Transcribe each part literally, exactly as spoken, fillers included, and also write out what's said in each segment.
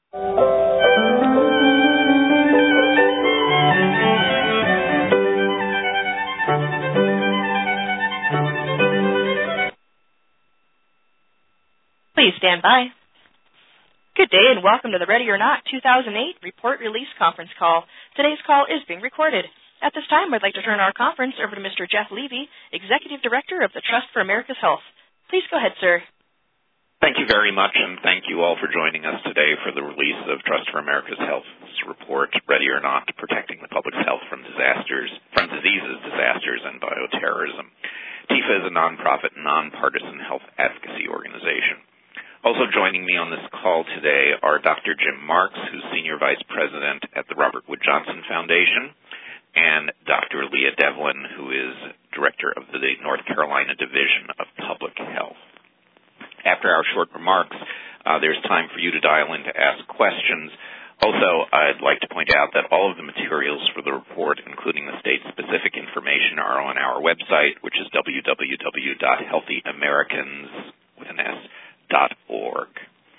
Please stand by. Good day and welcome to the Ready or Not two thousand eight Report Release Conference Call. Today's call is being recorded. At this time, I'd like to turn our conference over to Mister Jeff Levy, Executive Director of the Trust for America's Health. Please go ahead, sir. Thank you very much, and thank you all for joining us today for the release of Trust for America's Health's report, Ready or Not, Protecting the Public's Health from Disasters, from Diseases, Disasters, and Bioterrorism. T I F A is a nonprofit, nonpartisan health advocacy organization. Also joining me on this call today are Doctor Jim Marks, who's Senior Vice President at the Robert Wood Johnson Foundation, and Doctor Leah Devlin, who is Director of the North Carolina Division of Public Health. After our short remarks, uh, there's time for you to dial in to ask questions. Also, I'd like to point out that all of the materials for the report, including the state-specific information, are on our website, which is w w w dot healthy americans with an S, dot org.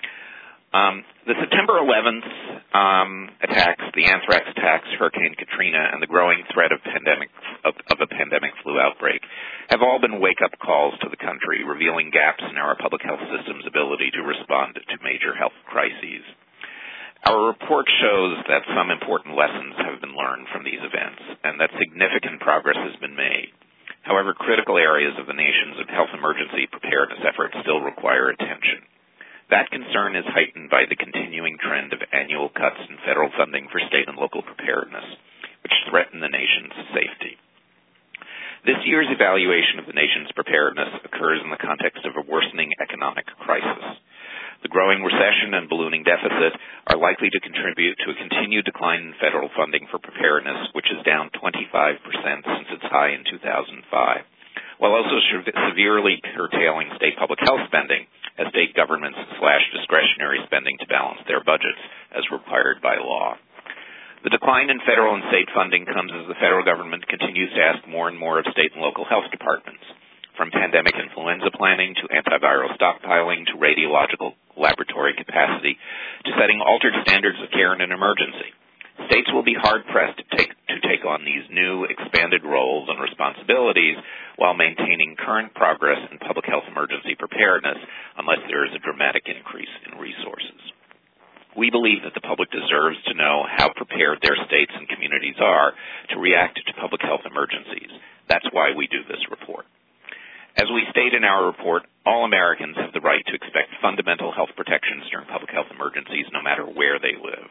Um, the September eleventh um, attacks, the anthrax attacks, Hurricane Katrina, and the growing threat of pandemic of, of a pandemic flu outbreak have all been wake-up calls to the country, revealing gaps in our public health system's ability to respond to major health crises. Our report shows that some important lessons have been learned from these events, and that significant progress has been made. However, critical areas of the nation's health emergency preparedness efforts still require attention. That concern is heightened by the continuing trend of annual cuts in federal funding for state and local preparedness, which threaten the nation's safety. This year's evaluation of the nation's preparedness occurs in the context of a worsening economic crisis. The growing recession and ballooning deficit are likely to contribute to a continued decline in federal funding for preparedness, which is down twenty-five percent since its high in two thousand five, while also severely curtailing state public health spending as state governments slash discretionary spending to balance their budgets as required by law. The decline in federal and state funding comes as the federal government continues to ask more and more of state and local health departments, from pandemic influenza planning to antiviral stockpiling to radiological laboratory capacity to setting altered standards of care in an emergency. States will be hard-pressed to take, to take on these new, expanded roles and responsibilities while maintaining current progress in public health emergency preparedness unless there is a dramatic increase in resources. We believe that the public deserves to know how prepared their states and communities are to react to public health emergencies. That's why we do this report. As we state in our report, all Americans have the right to expect fundamental health protections during public health emergencies no matter where they live.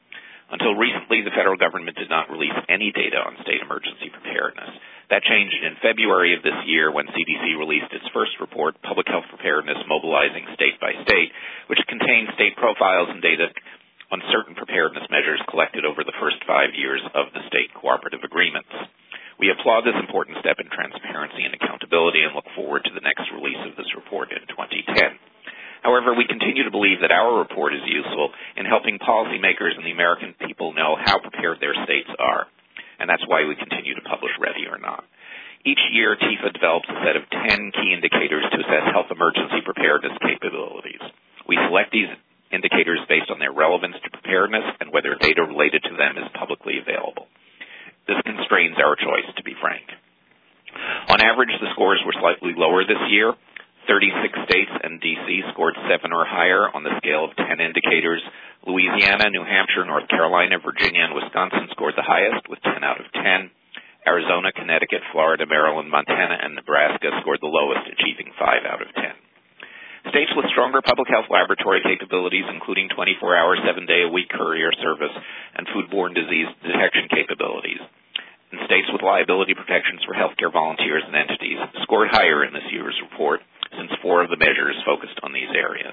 Until recently, the federal government did not release any data on state emergency preparedness. That changed in February of this year when C D C released its first report, Public Health Preparedness Mobilizing State by State, which contained state profiles and data on certain preparedness measures collected over the first five years of the state cooperative agreements. We applaud this important step in transparency and accountability and look forward to the next release of this report in twenty ten. However, we continue to believe that our report is useful in helping policymakers and the American people know how prepared their states are, and that's why we continue to publish Ready or Not. Each year, T I F A develops a set of ten key indicators to assess health emergency preparedness capabilities. We select these indicators based on their relevance to preparedness and whether data related to them is publicly available. This constrains our choice, to be frank. On average, the scores were slightly lower this year. thirty-six states and D C scored seven or higher on the scale of ten indicators. Louisiana, New Hampshire, North Carolina, Virginia, and Wisconsin scored the highest with ten out of ten. Arizona, Connecticut, Florida, Maryland, Montana, and Nebraska scored the lowest, achieving five out of ten. States with stronger public health laboratory capabilities, including twenty-four hour, seven day a week courier service and foodborne disease detection capabilities, and states with liability protections for healthcare volunteers and entities, scored higher in this year's report, since four of the measures focused on these areas.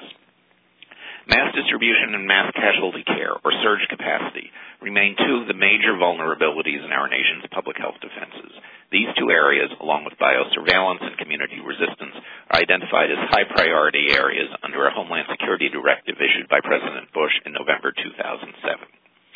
Mass distribution and mass casualty care, or surge capacity, remain two of the major vulnerabilities in our nation's public health defenses. These two areas, along with biosurveillance and community resistance, are identified as high-priority areas under a Homeland Security directive issued by President Bush in November two thousand seven.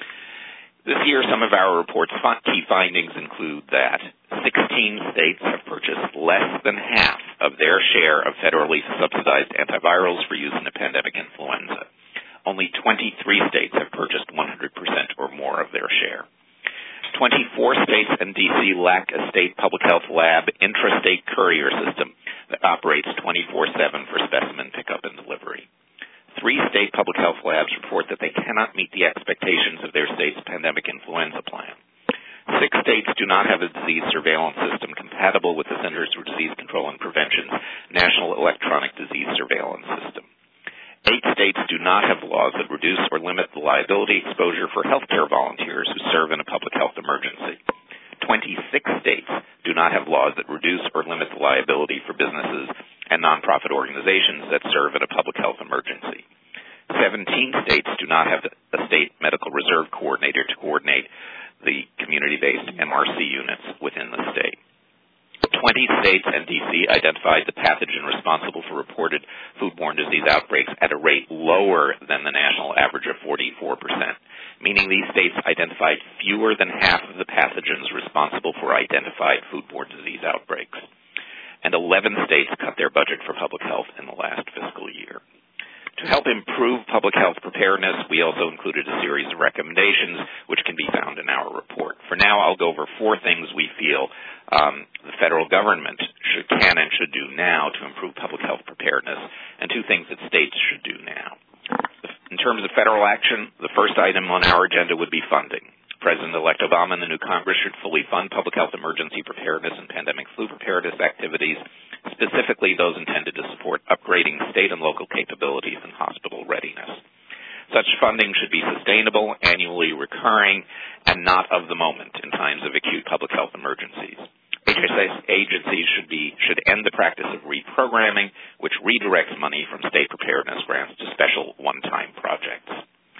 This year, some of our report's key findings include that sixteen states have purchased less than half of their share of federally subsidized antivirals for use in a pandemic influenza. only twenty-three states have purchased one hundred percent or more of their share. twenty-four states and D C lack a state public health lab intrastate courier system that operates twenty-four seven for specimen pickup and delivery. Three state public health labs report that they cannot meet the expectations of their state's pandemic influenza plan. Six states do not have a disease surveillance system compatible with the Centers for Disease Control and Prevention's National Electronic Disease Surveillance System. Eight states do not have laws that reduce or limit the liability exposure for healthcare volunteers who serve in a public health emergency. twenty-six states do not have laws that reduce or limit the liability for businesses and nonprofit organizations that serve in a public health emergency. seventeen states do not have a state medical reserve coordinator to coordinate the community-based M R C units within the state. twenty states and D C identified the pathogen responsible for reported foodborne disease outbreaks at a rate lower than the national average of forty-four percent, meaning these states identified fewer than half of the pathogens responsible for identified foodborne disease outbreaks. And eleven states cut their budget for public health in the last fiscal year. To help improve public health preparedness, we also included a series of recommendations which can be found in our report. For now, I'll go over four things we feel um, the federal government should, can and should do now to improve public health preparedness, and two things that states should do now. In terms of federal action, the first item on our agenda would be funding. President-elect Obama and the new Congress should fully fund public health emergency preparedness and pandemic flu preparedness activities, specifically those intended to support upgrading state and local capabilities and hospital readiness. Such funding should be sustainable, annually recurring, and not of the moment in times of acute public health emergencies. H S A agencies should be should end the practice of reprogramming, which redirects money from state preparedness grants to special one-time projects.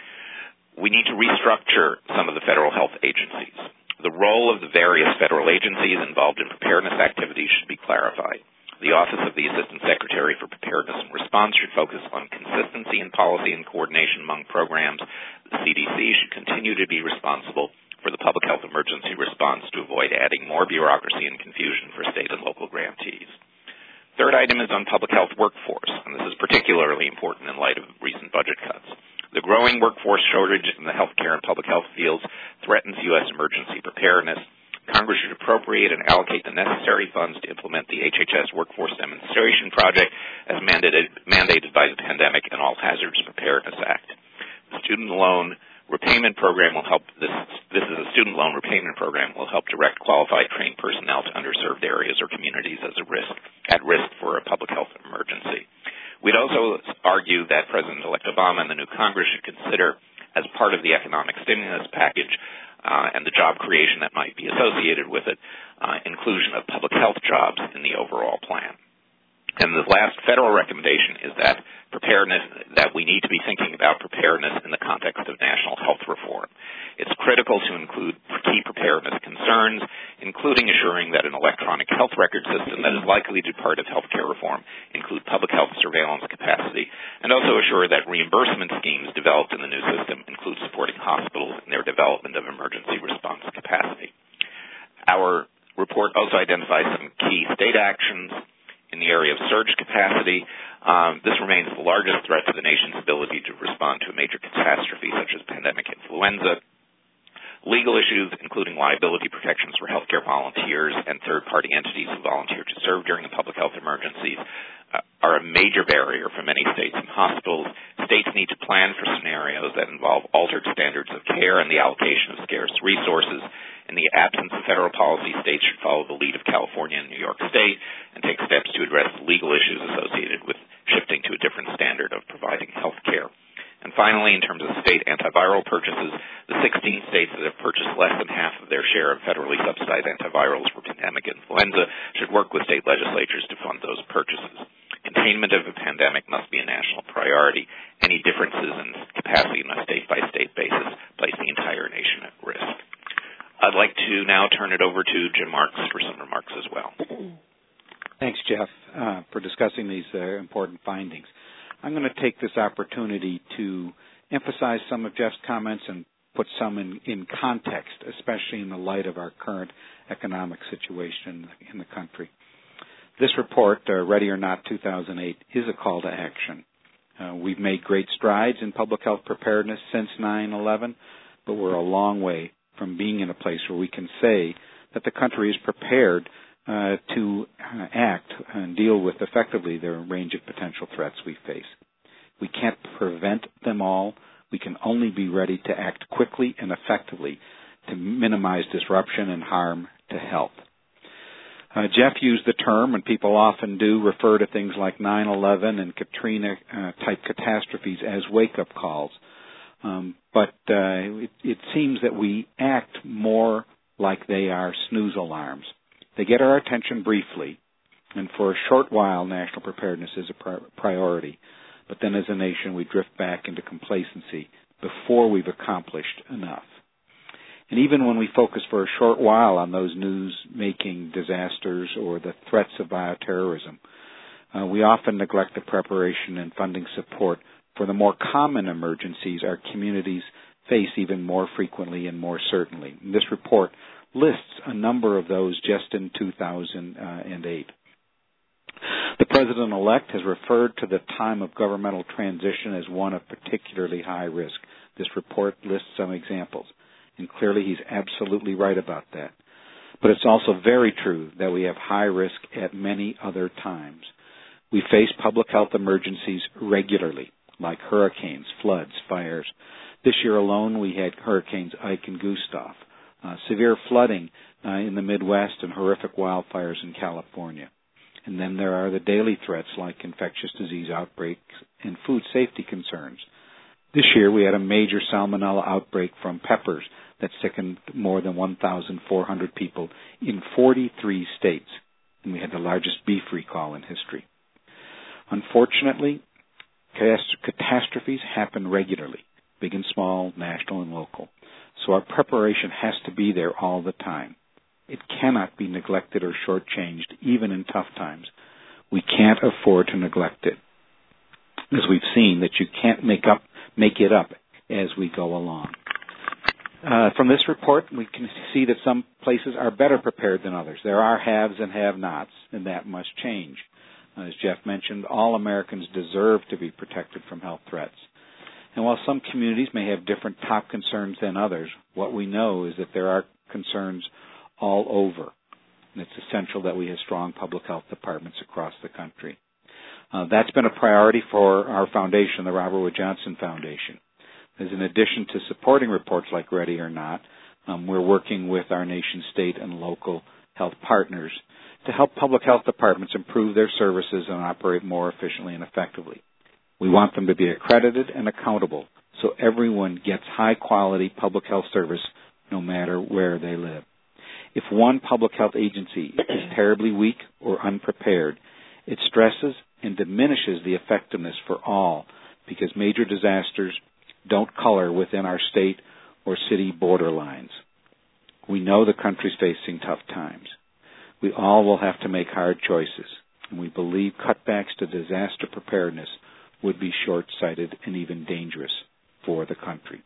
We need to restructure some of the federal health agencies. The role of the various federal agencies involved in preparedness activities should be clarified. The Office of the Assistant Secretary for Preparedness and Response should focus on consistency in policy and coordination among programs. The C D C should continue to be responsible for the public health emergency response to avoid adding more bureaucracy and confusion for state and local grantees. Third item is on public health workforce, and this is particularly important in light of recent budget cuts. The growing workforce shortage in the healthcare and public health fields threatens U S emergency preparedness. Congress should appropriate and allocate the necessary funds to implement the H H S Workforce Demonstration Project as mandated, mandated by the Pandemic and All Hazards Preparedness Act. The student loan repayment program will help, this, this is a student loan repayment program, will help direct qualified trained personnel to underserved areas or communities as a risk, at risk for a public health emergency. We'd also argue that President-elect Obama and the new Congress should consider, as part of the economic stimulus package uh, and the job creation that might be associated with it, uh, inclusion of public health jobs in the overall plan. And the last federal recommendation is that preparedness, that we need to be thinking about preparedness in the context of national health reform. It's critical to include key preparedness concerns, including assuring that an electronic health record system that is likely to be part of healthcare reform include public health surveillance capacity, and also assure that reimbursement schemes developed in the new system include supporting hospitals in their development of emergency response capacity. Our report also identifies some key state actions in the area of surge capacity. Um, this remains the largest threat to the nation's ability to respond to a major catastrophe such as pandemic influenza. Legal issues, including liability protections for healthcare volunteers and third-party entities who volunteer to serve during a public health emergencies, uh, are a major barrier for many states and hospitals. States need to plan for scenarios that involve altered standards of care and the allocation of scarce resources. In the absence of federal policy, states should follow the lead of California and New York State and take steps to address legal issues associated with shifting to a different standard of providing health care. And finally, in terms of state antiviral purchases, the sixteen states that have purchased less than half of their share of federally subsidized antivirals for pandemic influenza should work with state legislatures to fund those purchases. Containment of a pandemic must be a national priority. Any differences in capacity on a state-by-state basis place the entire nation at risk. I'd like to now turn it over to Jim Marks for some remarks as well. Thanks, Jeff, uh, for discussing these uh, important findings. I'm going to take this opportunity to emphasize some of Jeff's comments and put some in, in context, especially in the light of our current economic situation in the country. This report, uh, Ready or Not two thousand eight, is a call to action. Uh, we've made great strides in public health preparedness since nine eleven, but we're a long way from being in a place where we can say that the country is prepared uh, to uh, act and deal with effectively the range of potential threats we face. We can't prevent them all. We can only be ready to act quickly and effectively to minimize disruption and harm to health. Uh, Jeff used the term, and people often do refer to things like nine eleven and Katrina-type uh, catastrophes as wake-up calls. Um, but uh, it, it seems that we act more like they are snooze alarms. They get our attention briefly, and for a short while, national preparedness is a pri- priority. But then as a nation, we drift back into complacency before we've accomplished enough. And even when we focus for a short while on those news-making disasters or the threats of bioterrorism, uh, we often neglect the preparation and funding support for the more common emergencies our communities face even more frequently and more certainly. And this report lists a number of those just in two thousand eight. The President-elect has referred to the time of governmental transition as one of particularly high risk. This report lists some examples. And clearly he's absolutely right about that. But it's also very true that we have high risk at many other times. We face public health emergencies regularly, like hurricanes, floods, fires. This year alone we had hurricanes Ike and Gustav, uh, severe flooding uh, in the Midwest, and horrific wildfires in California. And then there are the daily threats like infectious disease outbreaks and food safety concerns. This year we had a major salmonella outbreak from peppers that sickened more than one thousand four hundred people in forty-three states, and we had the largest beef recall in history. Unfortunately, catastrophes happen regularly, big and small, national and local, so our preparation has to be there all the time. It cannot be neglected or shortchanged, even in tough times. We can't afford to neglect it, as we've seen that you can't make up, make it up as we go along. Uh, from this report, we can see that some places are better prepared than others. There are haves and have-nots, and that must change. Uh, as Jeff mentioned, all Americans deserve to be protected from health threats. And while some communities may have different top concerns than others, what we know is that there are concerns all over. And it's essential that we have strong public health departments across the country. Uh, that's been a priority for our foundation, the Robert Wood Johnson Foundation. As in addition to supporting reports like Ready or Not, um, we're working with our nation's state and local health partners to help public health departments improve their services and operate more efficiently and effectively. We want them to be accredited and accountable so everyone gets high-quality public health service no matter where they live. If one public health agency is terribly weak or unprepared, it stresses and diminishes the effectiveness for all because major disasters don't color within our state or city borderlines. We know the country's facing tough times. We all will have to make hard choices, and we believe cutbacks to disaster preparedness would be short-sighted and even dangerous for the country.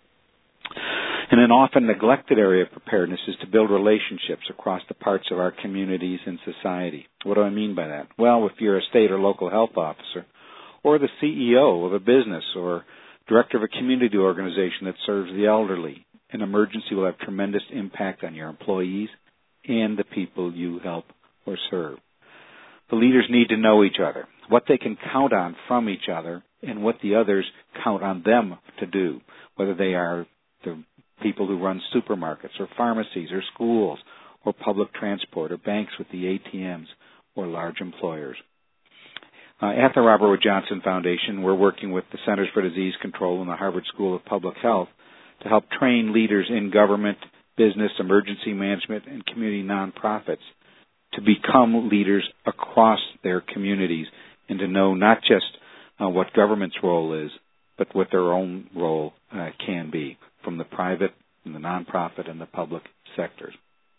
And an often neglected area of preparedness is to build relationships across the parts of our communities and society. What do I mean by that? Well, if you're a state or local health officer, or the C E O of a business, or director of a community organization that serves the elderly, an emergency will have tremendous impact on your employees and the people you help or serve. The leaders need to know each other, what they can count on from each other, and what the others count on them to do, whether they are the people who run supermarkets or pharmacies or schools or public transport or banks with the A T Ms or large employers. Uh, at the Robert Wood Johnson Foundation, we're working with the Centers for Disease Control and the Harvard School of Public Health to help train leaders in government, business, emergency management, and community nonprofits to become leaders across their communities and to know not just uh, what government's role is, but what their own role uh, can be from the private and the nonprofit and the public sectors.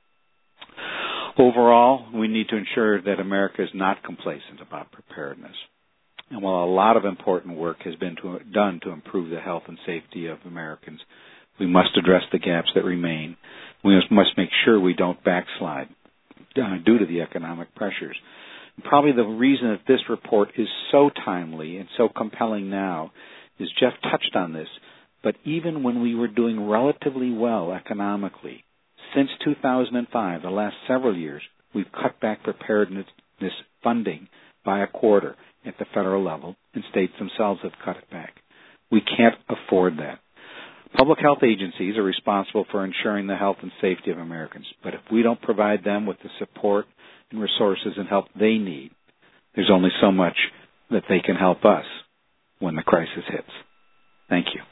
Overall, we need to ensure that America is not complacent about preparedness. And while a lot of important work has been to, done to improve the health and safety of Americans, we must address the gaps that remain. We must, must make sure we don't backslide uh, due to the economic pressures. probably the reason that this report is so timely and so compelling now is Jeff touched on this, but even when we were doing relatively well economically, since two thousand five, the last several years, we've cut back preparedness funding by a quarter at the federal level, and states themselves have cut it back. We can't afford that. Public health agencies are responsible for ensuring the health and safety of Americans, but if we don't provide them with the support and resources and help they need, there's only so much that they can help us when the crisis hits. Thank you.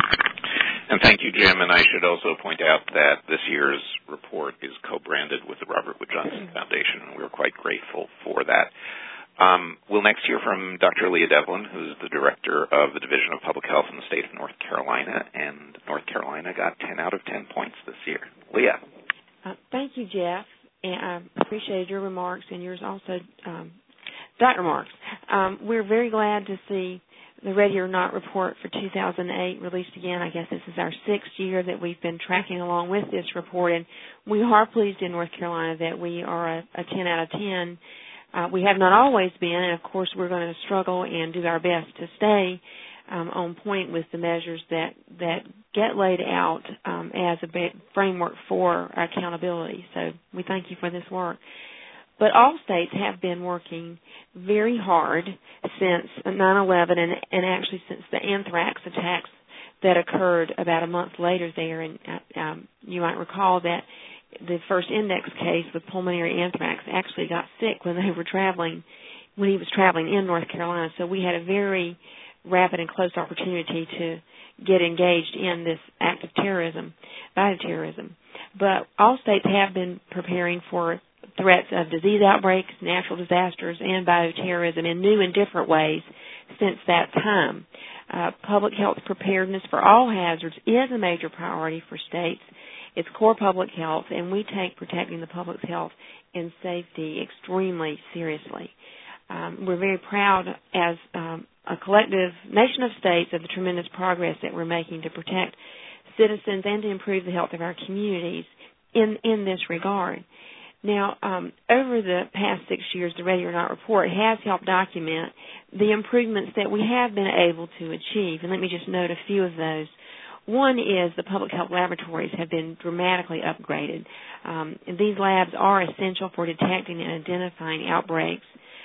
And thank you, Jim. And I should also point out that this year's report is co-branded with the Robert Wood Johnson Foundation, and we're quite grateful for that. Um, we'll next hear from Doctor Leah Devlin, who's the director of the Division of Public Health in the state of North Carolina, and North Carolina got ten out of ten points this year. Leah. Uh, thank you, Jeff, and I appreciated your remarks and yours also, um, Doctor Marks. Um, we're very glad to see the Ready or Not report for two thousand eight released again. I guess this is our sixth year that we've been tracking along with this report, and we are pleased in North Carolina that we are a, a ten out of ten. Uh, we have not always been, and of course we're going to struggle and do our best to stay um, on point with the measures that, that get laid out um, as a framework for our accountability. So we thank you for this work. But all states have been working very hard since nine eleven and, and actually since the anthrax attacks that occurred about a month later there. And uh, um, you might recall that the first index case with pulmonary anthrax actually got sick when they were traveling, when he was traveling in North Carolina. So we had a very rapid and close opportunity to get engaged in this act of terrorism, bioterrorism. But all states have been preparing for threats of disease outbreaks, natural disasters, and bioterrorism in new and different ways since that time. Uh, public health preparedness for all hazards is a major priority for states. It's core public health, and we take protecting the public's health and safety extremely seriously. Um, we're very proud as um, a collective nation of states of the tremendous progress that we're making to protect citizens and to improve the health of our communities in, in this regard. Now, um, over the past six years, the Ready or Not report has helped document the improvements that we have been able to achieve, and let me just note a few of those. One is the public health laboratories have been dramatically upgraded. Um, and these labs are essential for detecting and identifying outbreaks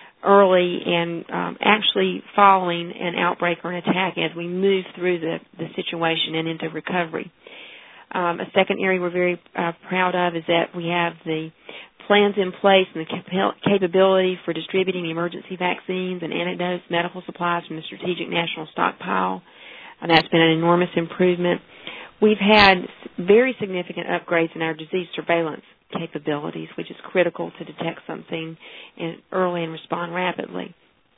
early and um, actually following an outbreak or an attack as we move through the, the situation and into recovery. Um, a second area we're very uh, proud of is that we have the plans in place and the cap- capability for distributing emergency vaccines and antidotes, medical supplies from the Strategic National Stockpile. And that's been an enormous improvement. We've had very significant upgrades in our disease surveillance capabilities, which is critical to detect something in early and respond rapidly.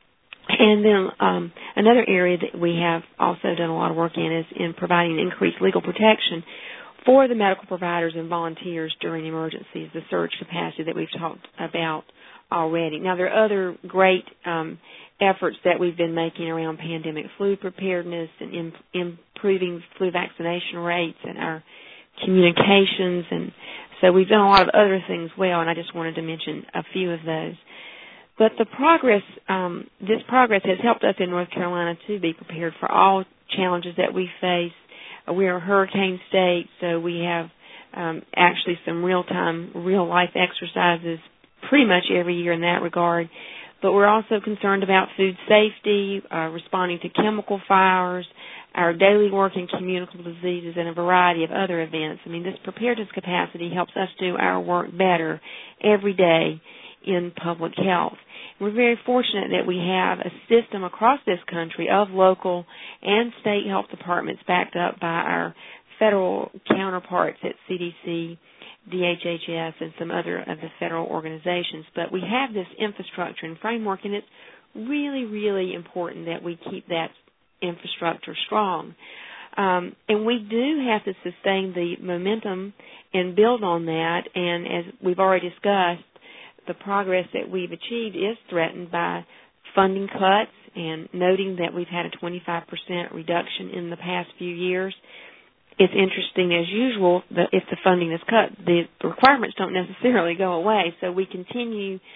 And then um, another area that we have also done a lot of work in is in providing increased legal protection for the medical providers and volunteers during emergencies, the surge capacity that we've talked about already. Now, there are other great um, efforts that we've been making around pandemic flu preparedness and in, improving flu vaccination rates and our communications. And so we've done a lot of other things well, and I just wanted to mention a few of those. But the progress, um, this progress has helped us in North Carolina to be prepared for all challenges that we face. Uh, we're a hurricane state, so we have um, actually some real-time, real-life exercises pretty much every year in that regard. But we're also concerned about food safety, uh, responding to chemical fires, our daily work in communicable diseases, and a variety of other events. I mean, this preparedness capacity helps us do our work better every day in public health. We're very fortunate that we have a system across this country of local and state health departments backed up by our federal counterparts at C D C, D H H S, and some other of the federal organizations. But we have this infrastructure and framework, and it's really, really important that we keep that infrastructure strong. Um, and we do have to sustain the momentum and build on that. And as we've already discussed, the progress that we've achieved is threatened by funding cuts, and noting that we've had a twenty-five percent reduction in the past few years. It's interesting, as usual, that if the funding is cut, the requirements don't necessarily go away. So we continue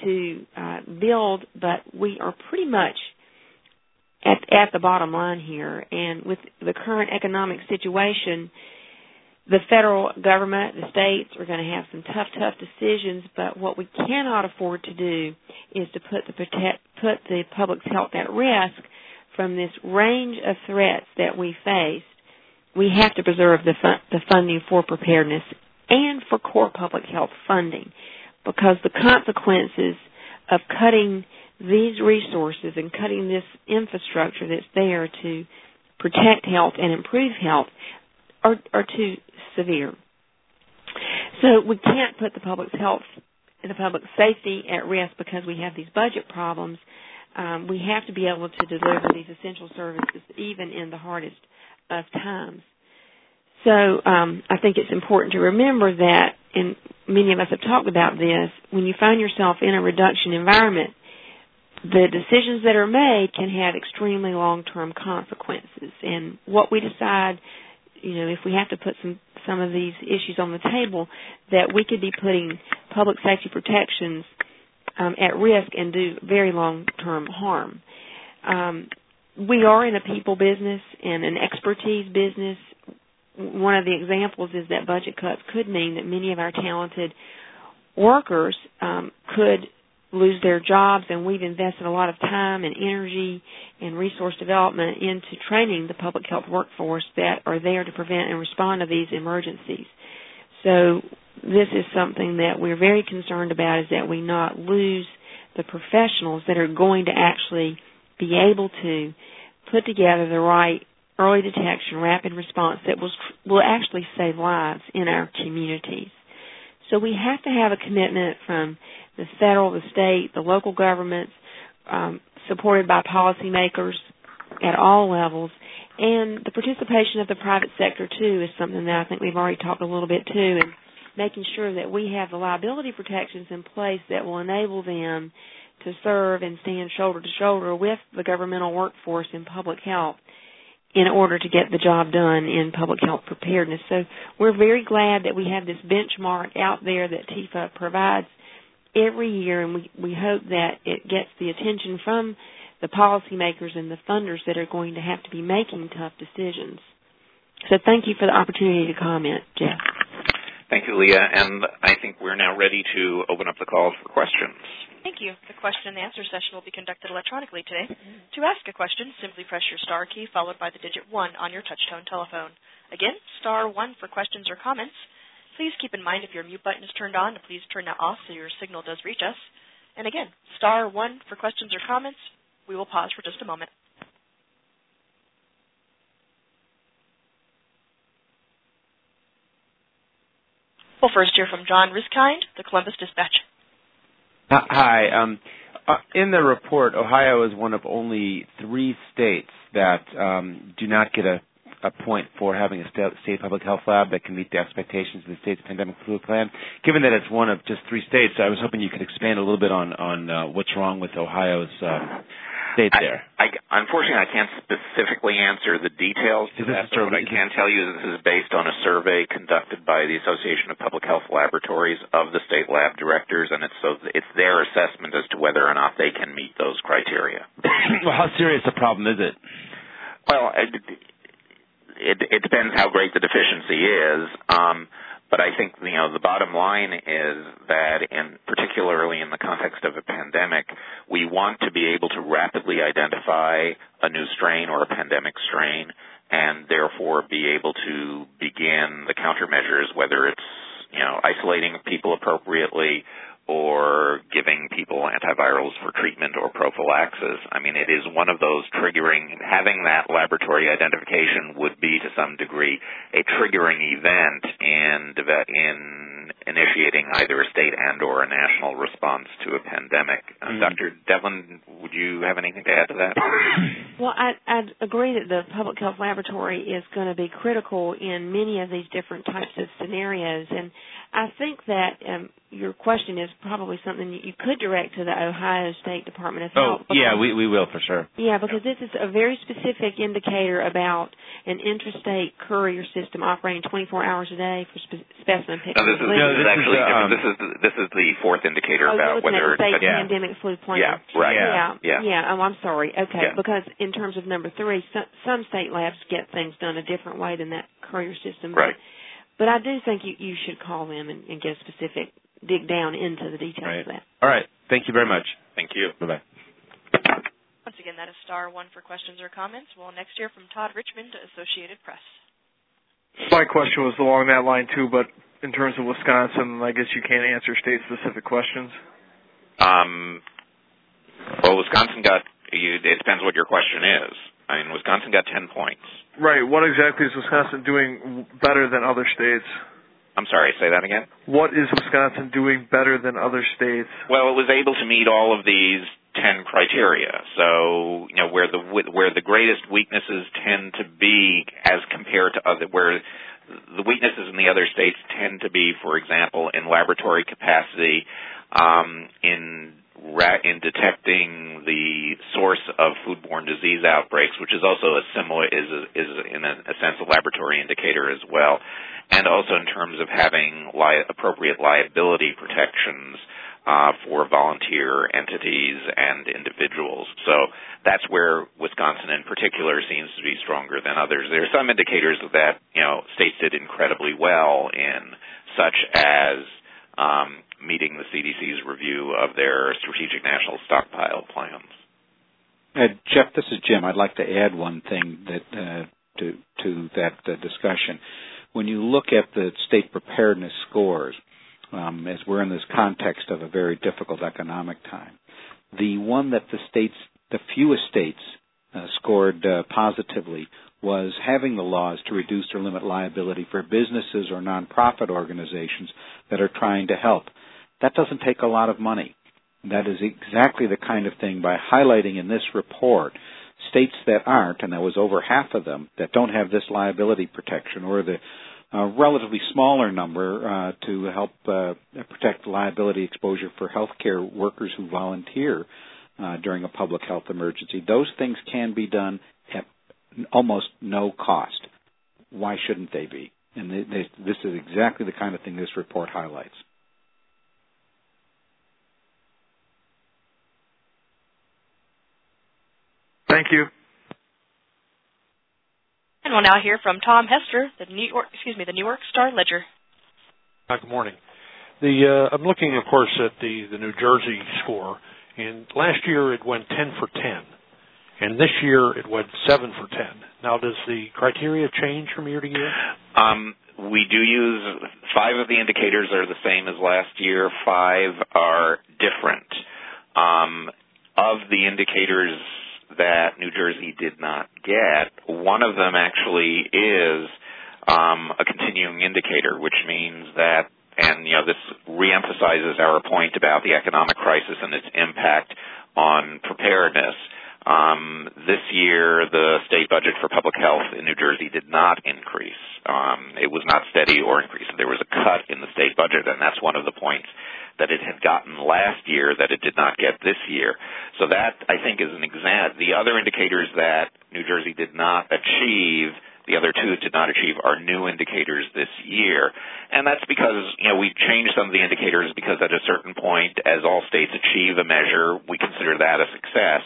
to uh, build, but we are pretty much at, at the bottom line here. And with the current economic situation, the federal government, the states are going to have some tough, tough decisions, but what we cannot afford to do is to put the protect, put the public's health at risk from this range of threats that we face. We have to preserve the, fun, the funding for preparedness and for core public health funding, because the consequences of cutting these resources and cutting this infrastructure that's there to protect health and improve health are, are too severe. So we can't put the public's health and the public's safety at risk because we have these budget problems. Um, we have to be able to deliver these essential services even in the hardest of times. So um, I think it's important to remember that, and many of us have talked about this, when you find yourself in a reduction environment, the decisions that are made can have extremely long-term consequences. And what we decide, you know, if we have to put some, some of these issues on the table, that we could be putting public safety protections um, at risk and do very long-term harm. Um, we are in a people business and an expertise business. One of the examples is that budget cuts could mean that many of our talented workers um, could lose their jobs, and we've invested a lot of time and energy and resource development into training the public health workforce that are there to prevent and respond to these emergencies. So this is something that we're very concerned about, is that we not lose the professionals that are going to actually be able to put together the right early detection, rapid response that will, will actually save lives in our communities. So we have to have a commitment from the federal, the state, the local governments, um, supported by policymakers at all levels. And the participation of the private sector, too, is something that I think we've already talked a little bit, too, and making sure that we have the liability protections in place that will enable them to serve and stand shoulder to shoulder with the governmental workforce in public health in order to get the job done in public health preparedness. So we're very glad that we have this benchmark out there that T I F A provides every year, and we, we hope that it gets the attention from the policymakers and the funders that are going to have to be making tough decisions. So thank you for the opportunity to comment, Jeff. Thank you, Leah. And I think we're now ready to open up the call for questions. Thank you. The question and answer session will be conducted electronically today. To ask a question, simply press your star key followed by the digit one on your touch-tone telephone. Again, star one for questions or comments. Please keep in mind if your mute button is turned on, to please turn that off so your signal does reach us. And again, star one for questions or comments. We will pause for just a moment. We'll first hear from John Riskind, the Columbus Dispatch. Hi. Um, uh, in the report, Ohio is one of only three states that um, do not get a, a point for having a state, state public health lab that can meet the expectations of the state's pandemic flu plan. Given that it's one of just three states, I was hoping you could expand a little bit on, on uh, what's wrong with Ohio's um, state there. I, I, unfortunately, I can't specifically answer the details to that, but what I can tell you is this is based on a survey conducted by the Association of Public Health Laboratories of the state lab directors, and it's so it's their assessment as to whether or not they can meet those criteria. Well, how serious a problem is it? Well, it, it, it depends how great the deficiency is. Um, But I think, you know, the bottom line is that, in particularly in the context of a pandemic, we want to be able to rapidly identify a new strain or a pandemic strain, and therefore be able to begin the countermeasures, whether it's, you know, isolating people appropriately or giving people antivirals for treatment or prophylaxis. I mean, it is one of those triggering, having that laboratory identification would be to some degree a triggering event in, in initiating either a state and or a national response to a pandemic. Mm-hmm. Uh, Doctor Devlin, would you have anything to add to that? Well, I, I'd agree that the public health laboratory is going to be critical in many of these different types of scenarios, and I think that um, your question is probably something that you could direct to the Ohio State Department of Health. Oh, yeah, we, we will for sure. Yeah, because this is a very specific indicator about an intrastate courier system operating twenty-four hours a day for spe- specimen picking. No, this is, no, this, is actually is, um, this is the, this is the fourth indicator oh, about whether the state yeah. pandemic flu plan. Yeah, right. Yeah, yeah. yeah. Oh, I'm sorry. Okay, yeah. because in terms of number three, some, some state labs get things done a different way than that courier system. Right. But, but I do think you, you should call them and, and get specific, dig down into the details right. of that. All right. Thank you very much. Thank you. Bye bye. Once again, that is star one for questions or comments. We'll next hear from Todd Richmond, Associated Press. My question was along that line, too, but in terms of Wisconsin, I guess you can't answer state-specific questions? Um, well, Wisconsin got, you, it depends what your question is. I mean, Wisconsin got ten points. Right. What exactly is Wisconsin doing better than other states? I'm sorry, say that again? What is Wisconsin doing better than other states? Well, it was able to meet all of these ten criteria. So, you know, where the where the greatest weaknesses tend to be as compared to other, where the weaknesses in the other states tend to be, for example, in laboratory capacity, um, in in detecting the source of foodborne disease outbreaks, which is also a similar is a, is in a, a sense a laboratory indicator as well, and also in terms of having li- appropriate liability protections uh, for volunteer entities and individuals. So that's where Wisconsin in particular seems to be stronger than others. There are some indicators that, you know, states did incredibly well in, such as um, meeting the C D C's review of their strategic national stockpile plans. Uh, Jeff, this is Jim. I'd like to add one thing that uh, to to that uh, discussion. When you look at the state preparedness scores, um, as we're in this context of a very difficult economic time, the one that the states, the fewest states, uh, scored uh, positively was having the laws to reduce or limit liability for businesses or nonprofit organizations that are trying to help. That doesn't take a lot of money. That is exactly the kind of thing, by highlighting in this report states that aren't, and there was over half of them, that don't have this liability protection, or the uh, relatively smaller number uh, to help uh, protect liability exposure for healthcare workers who volunteer uh, during a public health emergency. Those things can be done at almost no cost. Why shouldn't they be? And they, they, this is exactly the kind of thing this report highlights. Thank you. And we'll now hear from Tom Hester, the New York, excuse me, the New York Star Ledger. Hi, good morning. The uh, I'm looking, of course, at the, the New Jersey score, and last year it went ten for ten, and this year it went seven for ten. Now, does the criteria change from year to year? Um, we do use five of the indicators are the same as last year. Five are different. Um, of the indicators that New Jersey did not get, one of them actually is um, a continuing indicator, which means that, and you know, this reemphasizes our point about the economic crisis and its impact on preparedness. Um, this year, the state budget for public health in New Jersey did not increase. Um, it was not steady or increased. There was a cut in the state budget, and that's one of the points that it had gotten last year that it did not get this year. So that, I think, is an example. The other indicators that New Jersey did not achieve, the other two did not achieve, are new indicators this year. And that's because, you know, we changed some of the indicators because at a certain point, as all states achieve a measure, we consider that a success.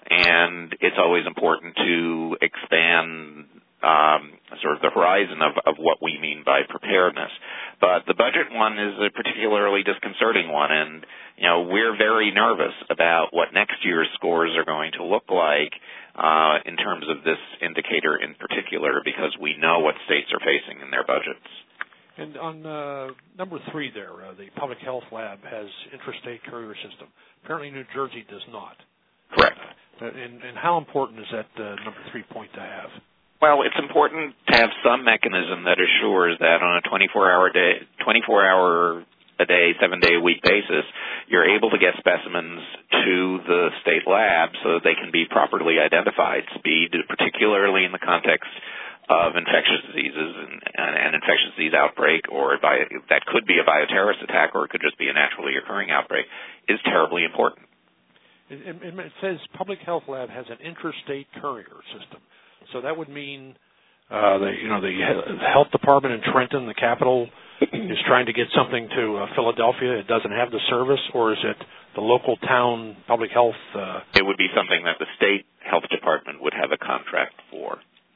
And it's always important to expand um, sort of the horizon of, of what we mean by preparedness. But the budget one is a particularly disconcerting one, and you know we're very nervous about what next year's scores are going to look like uh, in terms of this indicator in particular, because we know what states are facing in their budgets. And on uh, number three there, uh, the Public Health Lab has interstate courier system. Apparently New Jersey does not. Correct. Uh, and, and how important is that uh, number three point to have? Well, it's important to have some mechanism that assures that on a twenty-four hour day, twenty-four hour a day, seven day a week basis, you're able to get specimens to the state lab so that they can be properly identified. Speed, particularly in the context of infectious diseases and an infectious disease outbreak, or bio, that could be a bioterrorist attack, or it could just be a naturally occurring outbreak, is terribly important. It, it, it says Public Health Lab has an interstate courier system. So that would mean uh, the you know the health department in Trenton, the capital, is trying to get something to uh, Philadelphia, it doesn't have the service, or is it the local town public health? Uh... It would be something that the state health department would have a contract for.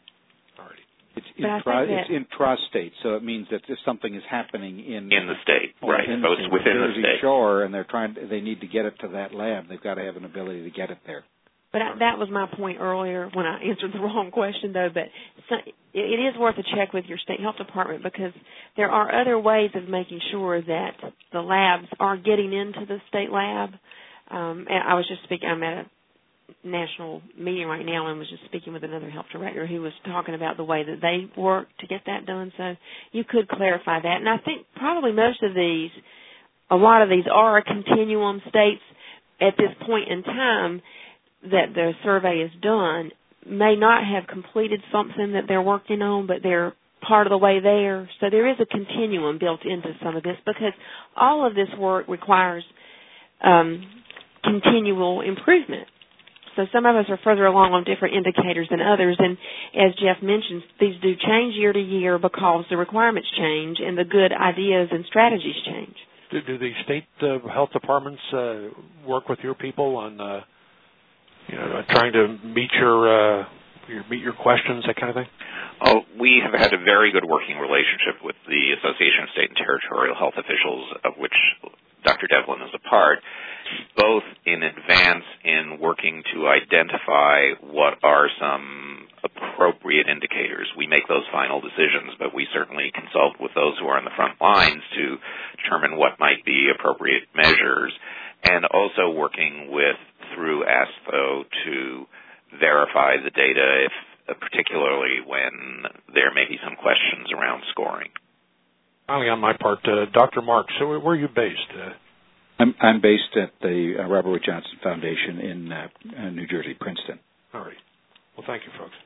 It's, intra, it's intrastate, so it means that if something is happening in in the state, right? In so it's within Jersey the state. Shore, and they're trying, to, they need to get it to that lab. They've got to have an ability to get it there. But I, that was my point earlier when I answered the wrong question, though. But so, it, it is worth a check with your state health department because there are other ways of making sure that the labs are getting into the state lab. Um, and I was just speaking. I'm at a national meeting right now and was just speaking with another health director who was talking about the way that they work to get that done. So you could clarify that. And I think probably most of these, a lot of these are continuum states at this point in time that the survey is done may not have completed something that they're working on, but they're part of the way there. So there is a continuum built into some of this because all of this work requires um, continual improvement. So some of us are further along on different indicators than others, and as Jeff mentioned, these do change year to year because the requirements change and the good ideas and strategies change. Do, do the state uh, health departments uh, work with your people on, uh, you know, trying to meet your, uh, your meet your questions, that kind of thing? Oh, we have had a very good working relationship with the Association of State and Territorial Health Officials, of which Doctor Devlin is a part, both in advance in working to identify what are some appropriate indicators. We make those final decisions, but we certainly consult with those who are on the front lines to determine what might be appropriate measures, and also working with, through A S T H O, to verify the data, if, uh, particularly when there may be some questions around scoring. Finally, on my part, uh, Doctor Marks, so where are you based? Uh, I'm, I'm based at the uh, Robert Wood Johnson Foundation in uh, uh, New Jersey, Princeton. All right. Well, thank you, folks.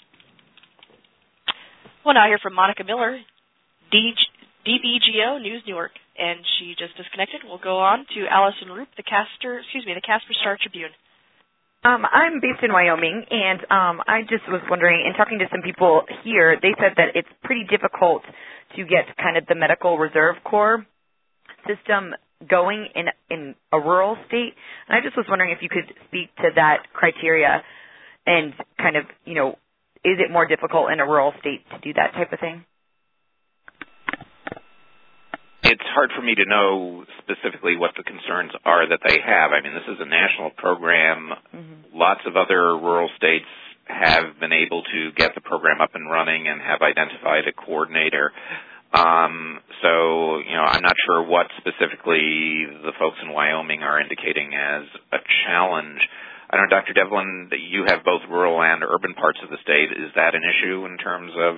We'll now hear from Monica Miller, D B G O News Newark, and she just disconnected. We'll go on to Allison Roop, the Castor, excuse me, the Casper Star Tribune. Um, I'm based in Wyoming, and um, I just was wondering, in talking to some people here, they said that it's pretty difficult to get kind of the Medical Reserve Corps system going in in a rural state. And I just was wondering if you could speak to that criteria and kind of, you know, is it more difficult in a rural state to do that type of thing? It's hard for me to know specifically what the concerns are that they have. I mean, this is a national program. Mm-hmm. Lots of other rural states have been able to get the program up and running and have identified a coordinator. Um, so, you know, I'm not sure what specifically the folks in Wyoming are indicating as a challenge. I don't know, Doctor Devlin, you have both rural and urban parts of the state. Is that an issue in terms of...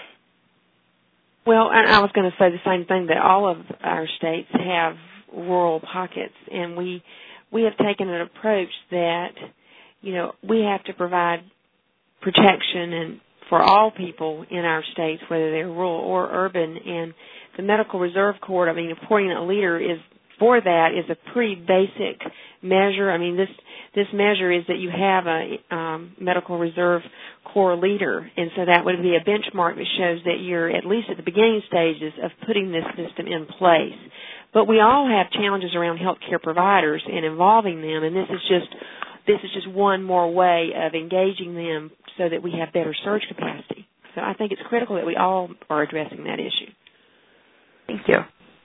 Well, I was going to say the same thing, that all of our states have rural pockets, and we we have taken an approach that, you know, we have to provide protection and for all people in our states, whether they're rural or urban. And the Medical Reserve Corps, I mean, appointing a leader is for that is a pretty basic measure. I mean, this this measure is that you have a um, Medical Reserve Corps leader, and so that would be a benchmark that shows that you're at least at the beginning stages of putting this system in place. But we all have challenges around healthcare providers and involving them, and this is just this is just one more way of engaging them so that we have better surge capacity. So I think it's critical that we all are addressing that issue. Thank you.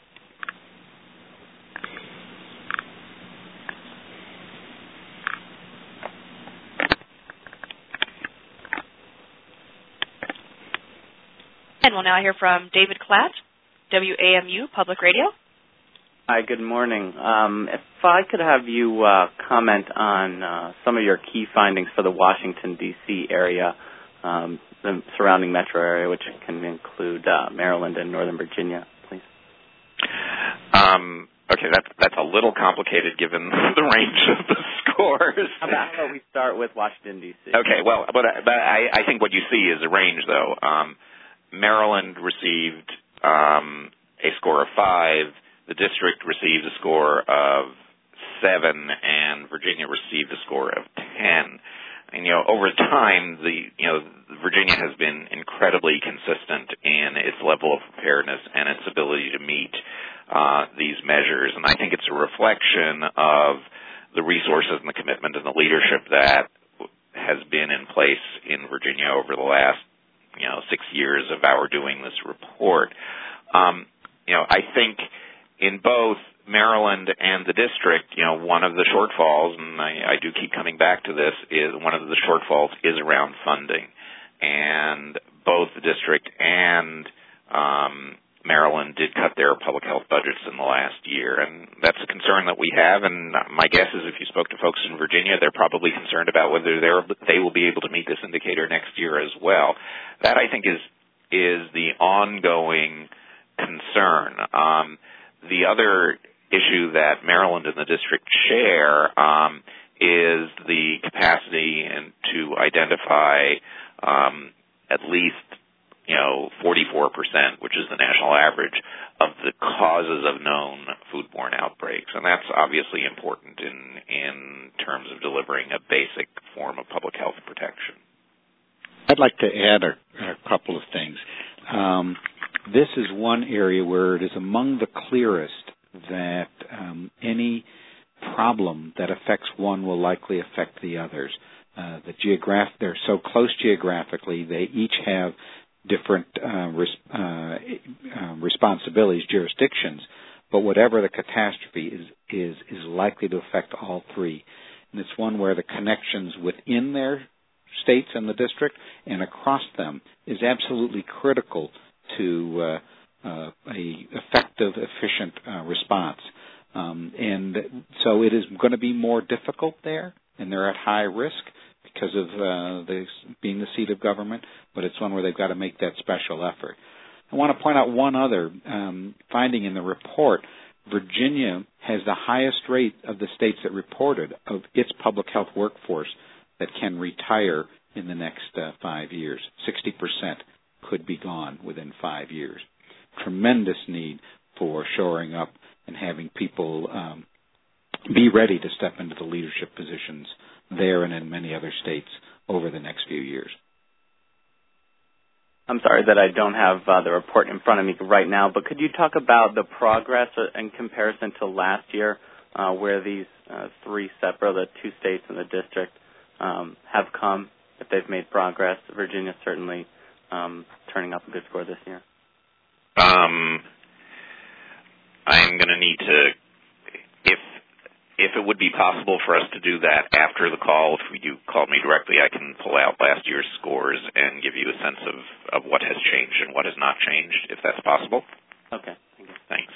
And we'll now hear from David Klatt, W A M U Public Radio. Hi, good morning. Um, if I could have you uh, comment on uh, some of your key findings for the Washington, D C area, um, the surrounding metro area, which can include uh, Maryland and Northern Virginia, please. Um, okay, that's, that's a little complicated given the range of the scores. How about, how about we start with Washington, D C? Okay, well, but, but I, I think what you see is a range, though. Um, Maryland received um, a score of five. The district received a score of seven, and Virginia received a score of ten. and, you know, over time, the you know, Virginia has been incredibly consistent in its level of preparedness and its ability to meet uh, these measures. And I think it's a reflection of the resources and the commitment and the leadership that has been in place in Virginia over the last, you know, six years of our doing this report. Um, you know, I think in both Maryland and the district, you know, one of the shortfalls, and I, I do keep coming back to this, is one of the shortfalls is around funding. And both the district and um, Maryland did cut their public health budgets in the last year. And that's a concern that we have. And my guess is if you spoke to folks in Virginia, they're probably concerned about whether they're, they will be able to meet this indicator next year as well. That, I think, is is the ongoing concern. Um, the other issue that Maryland and the district share um, is the capacity and to identify um, at least, you know, forty-four percent, which is the national average, of the causes of known foodborne outbreaks. And that's obviously important in, in terms of delivering a basic form of public health protection. I'd like to add a, a couple of things. Um, this is one area where it is among the clearest that um, any problem that affects one will likely affect the others. Uh, the geograph- they're so close geographically, they each have different uh, res- uh, uh, responsibilities, jurisdictions, but whatever the catastrophe is, is, is likely to affect all three. And it's one where the connections within their states and the district and across them is absolutely critical to uh, uh, a effective, efficient uh, response. Um, and so it is going to be more difficult there, and they're at high risk because of uh, the, being the seat of government, but it's one where they've got to make that special effort. I want to point out one other um, finding in the report. Virginia has the highest rate of the states that reported of its public health workforce that can retire in the next uh, five years. sixty percent could be gone within five years. Tremendous need for shoring up and having people um, be ready to step into the leadership positions there and in many other states over the next few years. I'm sorry that I don't have uh, the report in front of me right now, but could you talk about the progress in comparison to last year uh, where these uh, three separate, the two states and the district, um, have come, if they've made progress? Virginia certainly um, turning up a good score this year. Um, I'm going to need to, if if it would be possible for us to do that after the call, if you call me directly, I can pull out last year's scores and give you a sense of, of what has changed and what has not changed, if that's possible. Okay. Thank you. Thanks.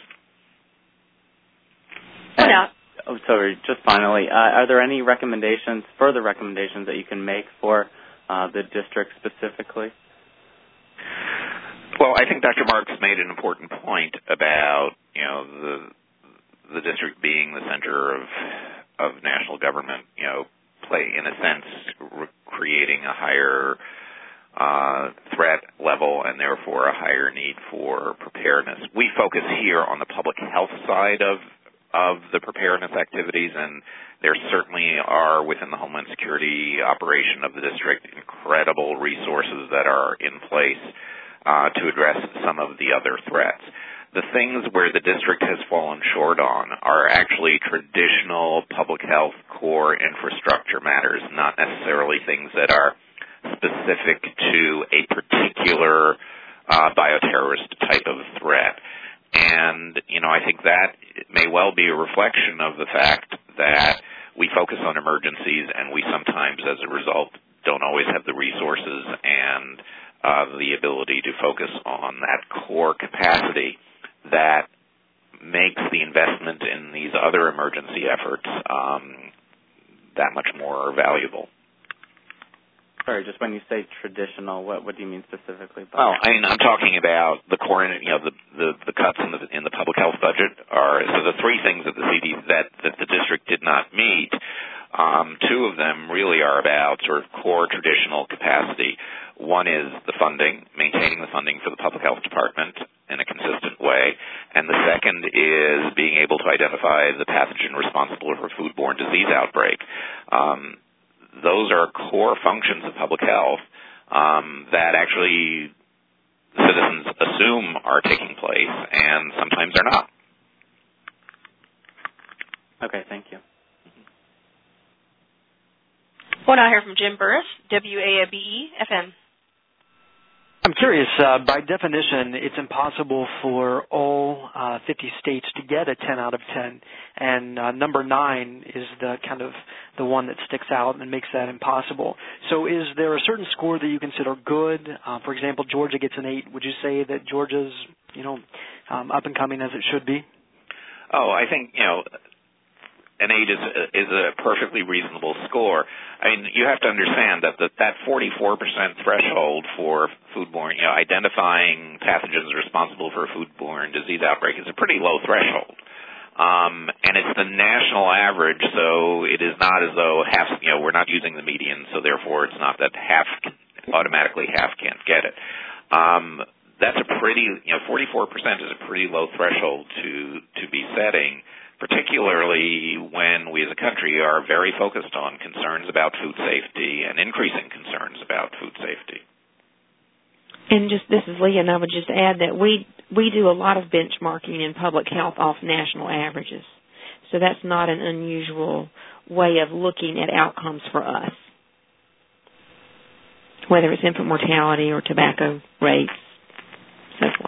And, oh, sorry, just finally, uh, are there any recommendations, further recommendations that you can make for uh, the district specifically? Well, I think Doctor Marks made an important point about, you know, the the district being the center of of national government, you know, play in a sense re- creating a higher uh, threat level and therefore a higher need for preparedness. We focus here on the public health side of of the preparedness activities, and there certainly are within the Homeland Security operation of the district incredible resources that are in place Uh, to address some of the other threats. The things where the district has fallen short on are actually traditional public health core infrastructure matters, not necessarily things that are specific to a particular uh, bioterrorist type of threat. And, you know, I think that may well be a reflection of the fact that we focus on emergencies and we sometimes, as a result, don't always have the resources and Uh, the ability to focus on that core capacity that makes the investment in these other emergency efforts um, that much more valuable. Sorry, just when you say traditional, what what do you mean specifically? By well, I mean, I'm talking about the core, you know, the the, the cuts in the in the public health budget are so the three things that the C D that that the district did not meet. Um, two of them really are about sort of core traditional capacity. One is the funding, maintaining the funding for the public health department in a consistent way. And the second is being able to identify the pathogen responsible for foodborne disease outbreak. Um, those are core functions of public health um, that actually citizens assume are taking place, and sometimes they're not. Okay, thank you. We'll now hear from Jim Burris, W A B E F M. I'm curious, uh, by definition, it's impossible for all uh, fifty states to get a ten out of ten, and uh, number nine is the kind of the one that sticks out and makes that impossible. So is there a certain score that you consider good? Uh, for example, Georgia gets an eight. Would you say that Georgia's, you know, um, up and coming as it should be? Oh, I think, you know, an eight is a, is a perfectly reasonable score. I mean, you have to understand that the, that forty-four percent threshold for foodborne, you know, identifying pathogens responsible for a foodborne disease outbreak is a pretty low threshold. Um, and it's the national average, so it is not as though half, you know, we're not using the median, so therefore it's not that half, automatically half can't get it. Um, that's a pretty, you know, forty-four percent is a pretty low threshold to, to be setting, particularly when we as a country are very focused on concerns about food safety and increasing concerns about food safety. And just this is Leah, and I would just add that we we do a lot of benchmarking in public health off national averages. So that's not an unusual way of looking at outcomes for us, whether it's infant mortality or tobacco rates, so forth.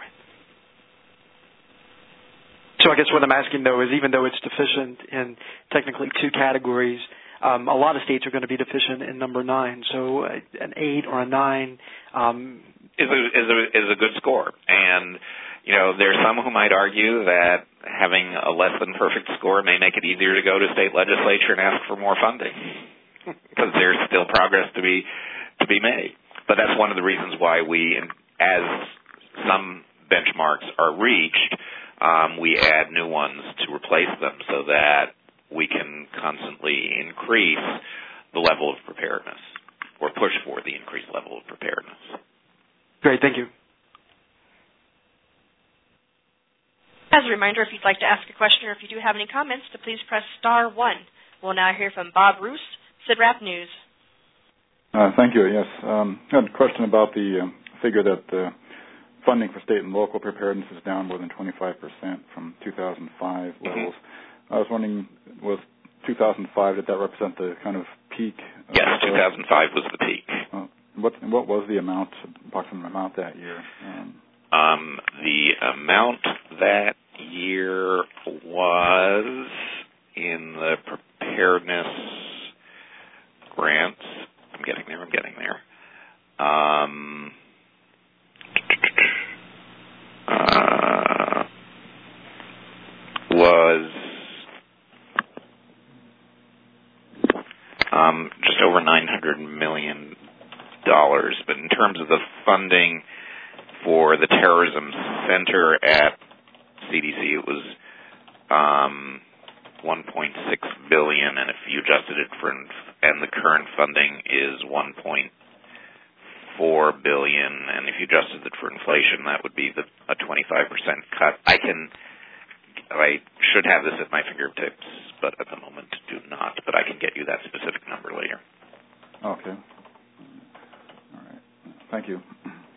So I guess what I'm asking, though, is even though it's deficient in technically two categories, um, a lot of states are going to be deficient in number nine. So uh, an eight or a nine um, is a, is a is a good score. And you know, there's some who might argue that having a less than perfect score may make it easier to go to state legislature and ask for more funding because there's still progress to be to be made. But that's one of the reasons why we, as some benchmarks are reached, Um, we add new ones to replace them so that we can constantly increase the level of preparedness or push for the increased level of preparedness. Great, thank you. As a reminder, if you'd like to ask a question or if you do have any comments, to please press star one. We'll now hear from Bob Roos, C I D R A P News. Uh, thank you, yes. Um, I had a question about the uh, figure that uh, funding for state and local preparedness is down more than twenty-five percent from two thousand five levels. Mm-hmm. I was wondering, was two thousand five, did that represent the kind of peak? Yes, two thousand five was the peak. Uh, what, what was the amount, approximate amount that year? Um, um, the amount that year was in the preparedness grants. I'm getting there, I'm getting there. Um... Uh, was um, just over nine hundred million dollars. But in terms of the funding for the Terrorism Center at C D C, it was um, one point six billion dollars, and if you adjusted it for, and the current funding is one point four billion dollars, and if you adjusted it for inflation, that would be the, a twenty-five percent cut. I can, I should have this at my fingertips, but at the moment do not. But I can get you that specific number later. Okay. All right. Thank you.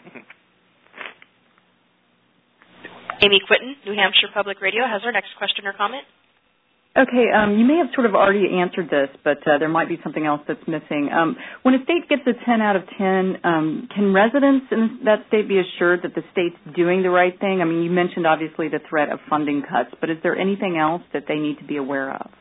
Amy Quinton, New Hampshire Public Radio, has our next question or comment. Okay, um, you may have sort of already answered this, but uh, there might be something else that's missing. Um, when a state gets a ten out of ten, um, can residents in that state be assured that the state's doing the right thing? I mean, you mentioned obviously the threat of funding cuts, but is there anything else that they need to be aware of?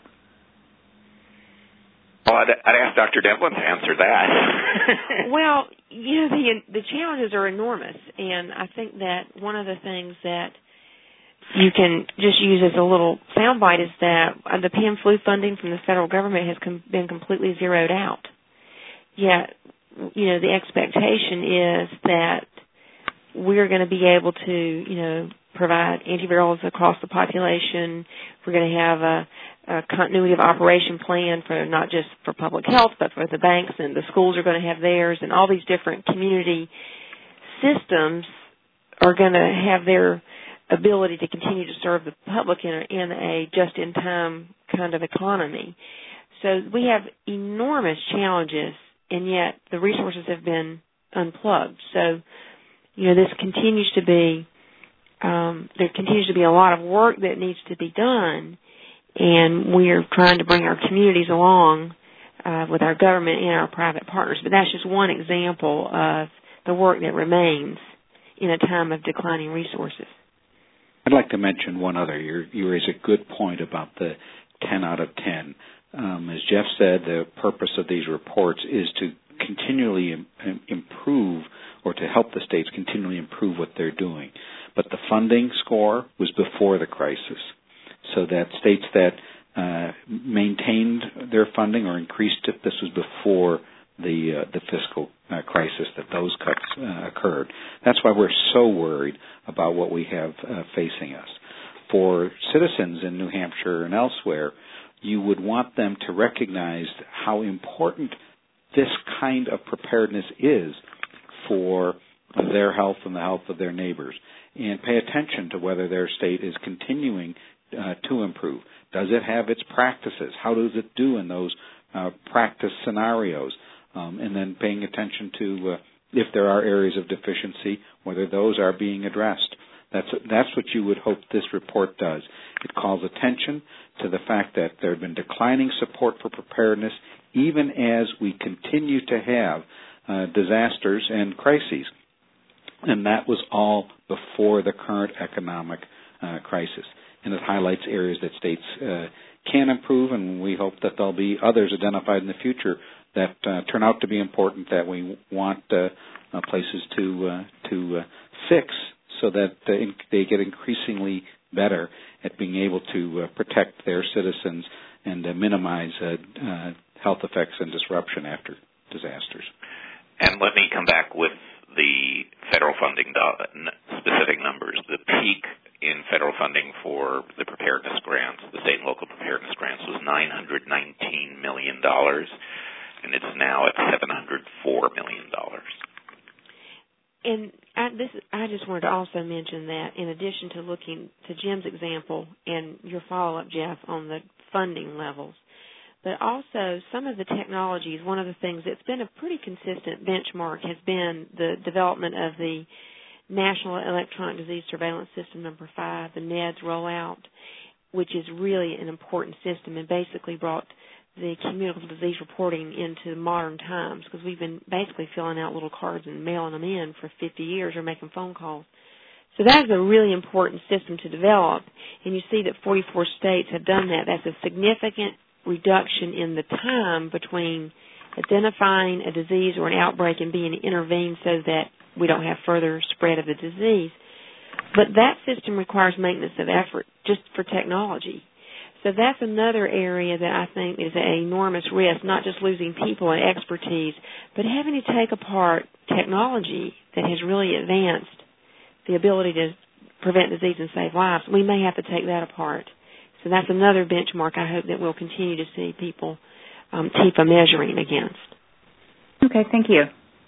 Well, I'd, I'd ask Doctor Devlin to answer that. Well, you know, the the challenges are enormous, and I think that one of the things that you can just use as a little soundbite is that the P M flu funding from the federal government has com- been completely zeroed out. Yet, you know, the expectation is that we're going to be able to, you know, provide antivirals across the population. We're going to have a, a continuity of operation plan for not just for public health, but for the banks, and the schools are going to have theirs, and all these different community systems are going to have their ability to continue to serve the public in a, in a just-in-time kind of economy. So we have enormous challenges, and yet the resources have been unplugged. So, you know, this continues to be, um, there continues to be a lot of work that needs to be done, and we're trying to bring our communities along uh, with our government and our private partners. But that's just one example of the work that remains in a time of declining resources. I'd like to mention one other. You're, you raise a good point about the ten out of ten. Um, as Jeff said, the purpose of these reports is to continually im- improve or to help the states continually improve what they're doing. But the funding score was before the crisis, so that states that uh, maintained their funding or increased it, this was before the uh, the fiscal uh, crisis that those cuts uh, occurred. That's why we're so worried about what we have uh, facing us. For citizens in New Hampshire and elsewhere, you would want them to recognize how important this kind of preparedness is for their health and the health of their neighbors, and pay attention to whether their state is continuing uh, to improve. Does it have its practices? How does it do in those uh, practice scenarios? Um, and then paying attention to uh, if there are areas of deficiency, whether those are being addressed. That's that's what you would hope this report does. It calls attention to the fact that there had been declining support for preparedness even as we continue to have uh, disasters and crises. And that was all before the current economic uh, crisis. And it highlights areas that states uh, can improve, and we hope that there'll be others identified in the future that uh, turn out to be important that we want uh, uh, places to uh, to uh, fix, so that uh, in, they get increasingly better at being able to uh, protect their citizens and uh, minimize uh, uh, health effects and disruption after disasters. And let me come back with the federal funding do- specific numbers. The peak in federal funding for the preparedness grants, the state and local preparedness grants, was nine hundred nineteen million dollars, and it's now at seven hundred four million dollars. And I, this, I just wanted to also mention that in addition to looking to Jim's example and your follow-up, Jeff, on the funding levels, but also some of the technologies, one of the things that's been a pretty consistent benchmark has been the development of the National Electronic Disease Surveillance System number five, the NEDS rollout, which is really an important system and basically brought the communicable disease reporting into modern times, because we've been basically filling out little cards and mailing them in for fifty years or making phone calls. So that is a really important system to develop, and you see that forty-four states have done that. That's a significant reduction in the time between identifying a disease or an outbreak and being intervened so that we don't have further spread of the disease. But that system requires maintenance of effort just for technology. So that's another area that I think is an enormous risk, not just losing people and expertise, but having to take apart technology that has really advanced the ability to prevent disease and save lives. We may have to take that apart. So that's another benchmark I hope that we'll continue to see people um, keep a measuring against. Okay, thank you.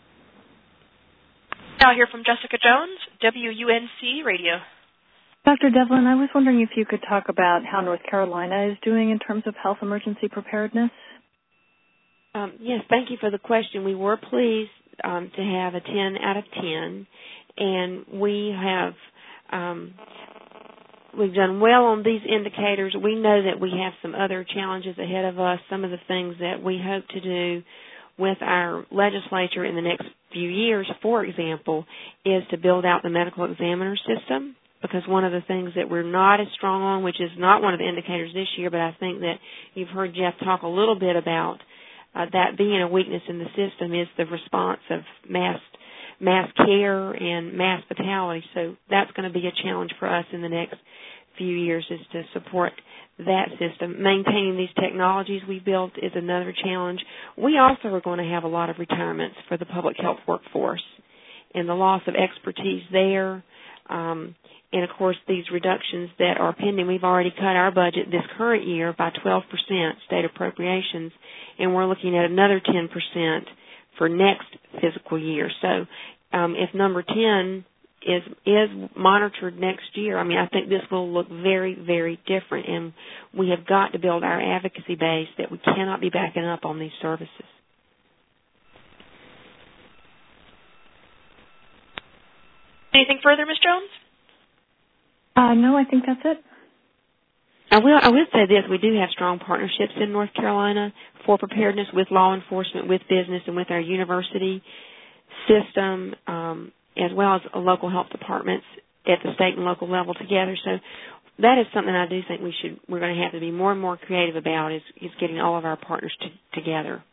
Now hear from Jessica Jones, W U N C Radio. Doctor Devlin, I was wondering if you could talk about how North Carolina is doing in terms of health emergency preparedness. Um, yes, thank you for the question. We were pleased um, to have a ten out of ten, and we have um, we've done well on these indicators. We know that we have some other challenges ahead of us. Some of the things that we hope to do with our legislature in the next few years, for example, is to build out the medical examiner system, because one of the things that we're not as strong on, which is not one of the indicators this year, but I think that you've heard Jeff talk a little bit about uh, that being a weakness in the system, is the response of mass mass care and mass fatality. So that's going to be a challenge for us in the next few years, is to support that system. Maintaining these technologies we built is another challenge. We also are going to have a lot of retirements for the public health workforce, and the loss of expertise there. Um, and, of course, these reductions that are pending, we've already cut our budget this current year by twelve percent, state appropriations, and we're looking at another ten percent for next fiscal year. So um, if number ten is is monitored next year, I mean, I think this will look very, very different, and we have got to build our advocacy base that we cannot be backing up on these services. Anything further, Miz Jones? Uh, no, I think that's it. I will, I will say this. We do have strong partnerships in North Carolina for preparedness with law enforcement, with business, and with our university system, um, as well as local health departments at the state and local level together. So that is something I do think we should, we're going to have to be more and more creative about is, is getting all of our partners to, together.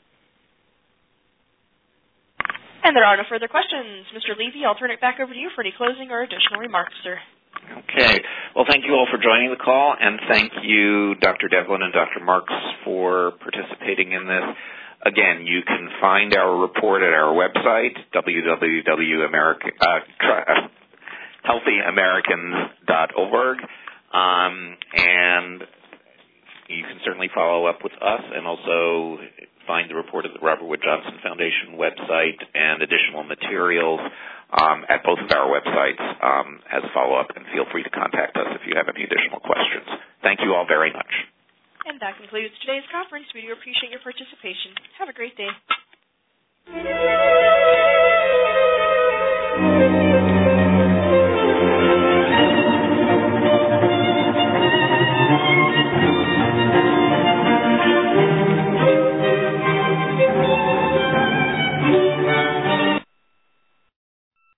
And there are no further questions. Mister Levy, I'll turn it back over to you for any closing or additional remarks, sir. Okay. Well, thank you all for joining the call, and thank you, Doctor Devlin and Doctor Marks, for participating in this. Again, you can find our report at our website, w w w dot healthy americans dot org, um, and you can certainly follow up with us and also find the report at the Robert Wood Johnson Foundation website and additional materials um, at both of our websites um, as follow-up, and feel free to contact us if you have any additional questions. Thank you all very much. And that concludes today's conference. We do appreciate your participation. Have a great day.